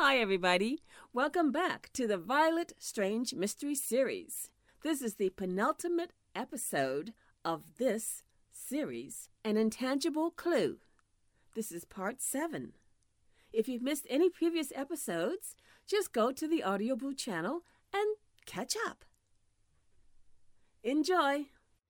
Hi, everybody. Welcome back to the Violet Strange Mystery Series. This is the penultimate episode of this series, An Intangible Clue. This is part 7. If you've missed any previous episodes, just go to the Audioboo channel and catch up. Enjoy!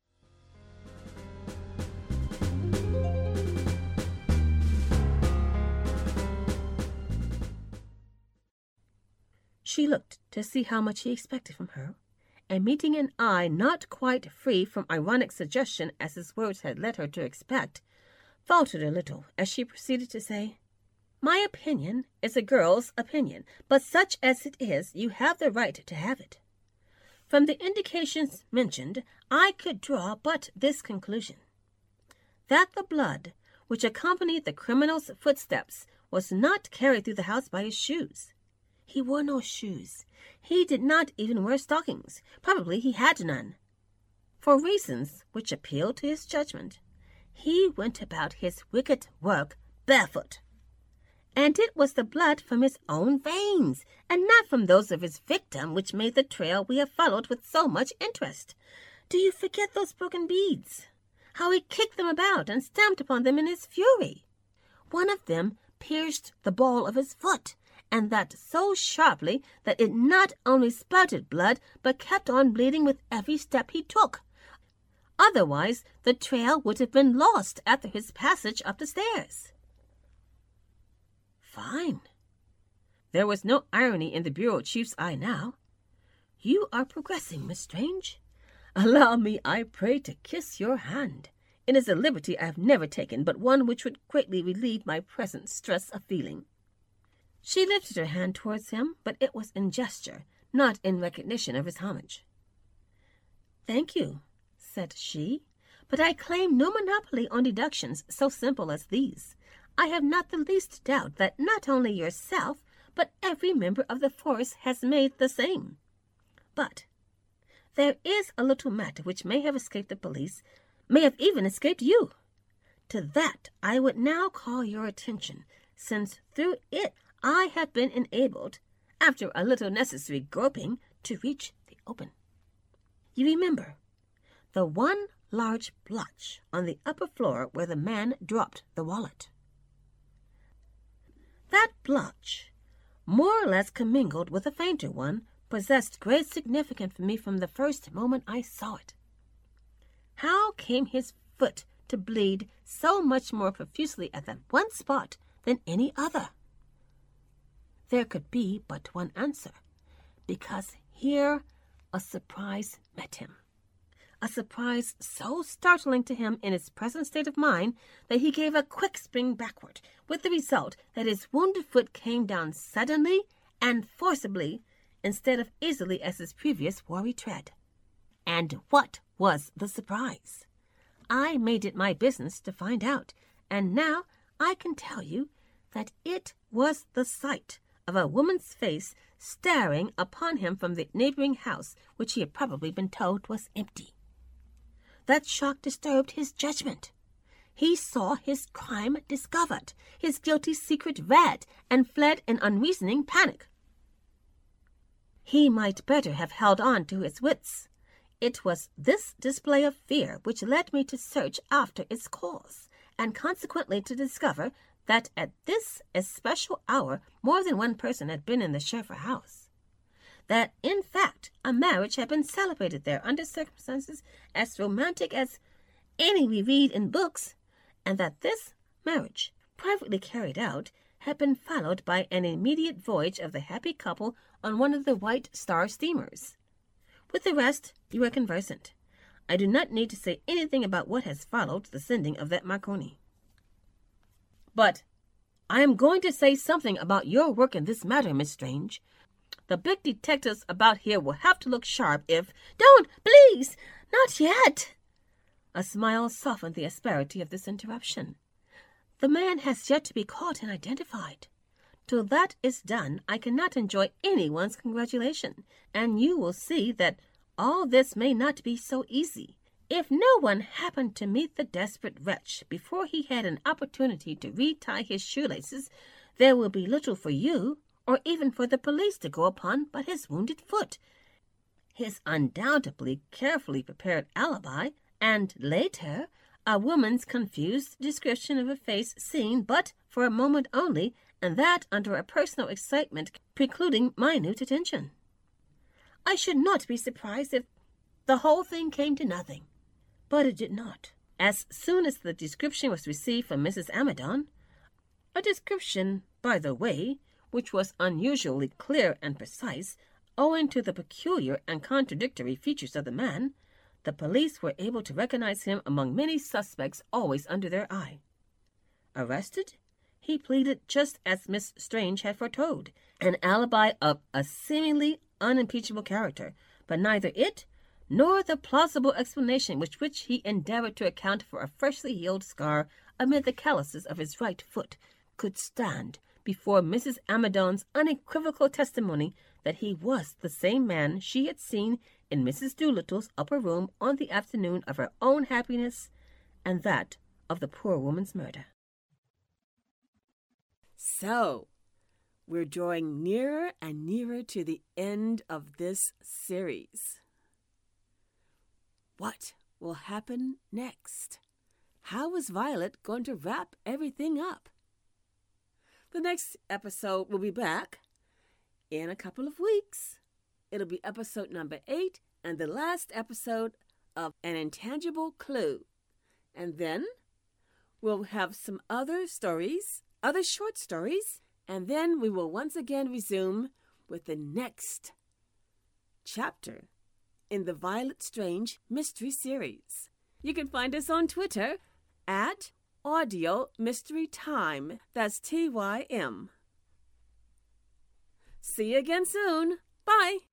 She looked to see how much he expected from her, and meeting an eye not quite free from ironic suggestion as his words had led her to expect, faltered a little as she proceeded to say, "My opinion is a girl's opinion, but such as it is, you have the right to have it. From the indications mentioned, I could draw but this conclusion, that the blood which accompanied the criminal's footsteps was not carried through the house by his shoes. He wore no shoes. He did not even wear stockings. Probably he had none. For reasons which appealed to his judgment, he went about his wicked work barefoot. And it was the blood from his own veins, and not from those of his victim, which made the trail we have followed with so much interest. Do you forget those broken beads? How he kicked them about and stamped upon them in his fury. One of them pierced the ball of his foot, and that so sharply that it not only spouted blood, but kept on bleeding with every step he took. Otherwise, the trail would have been lost after his passage up the stairs." "Fine." There was no irony in the bureau chief's eye now. "You are progressing, Miss Strange. Allow me, I pray, to kiss your hand. It is a liberty I have never taken, but one which would greatly relieve my present stress of feeling." She lifted her hand towards him, but it was in gesture, not in recognition of his homage. "Thank you," said she, "but I claim no monopoly on deductions so simple as these. I have not the least doubt that not only yourself, but every member of the force has made the same. But there is a little matter which may have escaped the police, may have even escaped you. To that I would now call your attention, since through it I have been enabled, after a little necessary groping, to reach the open. You remember the one large blotch on the upper floor where the man dropped the wallet. That blotch, more or less commingled with a fainter one, possessed great significance for me from the first moment I saw it. How came his foot to bleed so much more profusely at that one spot than any other? There could be but one answer, because here a surprise met him. A surprise so startling to him in his present state of mind that he gave a quick spring backward, with the result that his wounded foot came down suddenly and forcibly, instead of easily as his previous wary tread. And what was the surprise? I made it my business to find out, and now I can tell you that it was the sight of a woman's face staring upon him from the neighboring house, which he had probably been told was empty. That shock disturbed his judgment. He saw his crime discovered, his guilty secret read, and fled in unreasoning panic. He might better have held on to his wits. It was this display of fear which led me to search after its cause, and consequently to discover that at this especial hour more than one person had been in the Schaeffer house. That, in fact, a marriage had been celebrated there under circumstances as romantic as any we read in books, and that this marriage, privately carried out, had been followed by an immediate voyage of the happy couple on one of the White Star steamers. With the rest, you are conversant. I do not need to say anything about what has followed the sending of that Marconi. But I am going to say something about your work in this matter, Miss Strange. The big detectives about here will have to look sharp if— Don't, please, not yet. A smile softened the asperity of this interruption. The man has yet to be caught and identified. Till that is done, I cannot enjoy anyone's congratulation, and you will see that all this may not be so easy. If no one happened to meet the desperate wretch before he had an opportunity to retie his shoelaces, there will be little for you, or even for the police to go upon but his wounded foot, his undoubtedly carefully prepared alibi, and later, a woman's confused description of a face seen but for a moment only, and that under a personal excitement precluding minute attention. I should not be surprised if the whole thing came to nothing. But it did not. As soon as the description was received from Mrs. Amidon, a description, by the way, which was unusually clear and precise, owing to the peculiar and contradictory features of the man, the police were able to recognize him among many suspects always under their eye. Arrested, he pleaded just as Miss Strange had foretold, an alibi of a seemingly unimpeachable character, but neither it nor the plausible explanation with which he endeavored to account for a freshly healed scar amid the calluses of his right foot could stand before Mrs. Amidon's unequivocal testimony that he was the same man she had seen in Mrs. Doolittle's upper room on the afternoon of her own happiness and that of the poor woman's murder. So, we're drawing nearer and nearer to the end of this series. What will happen next? How is Violet going to wrap everything up? The next episode will be back in a couple of weeks. It'll be episode number 8 and the last episode of An Intangible Clue. And then we'll have some other stories, other short stories, and then we will once again resume with the next chapter in the Violet Strange Mystery Series. You can find us on Twitter at Audio Mystery Time. That's TYM. See you again soon. Bye.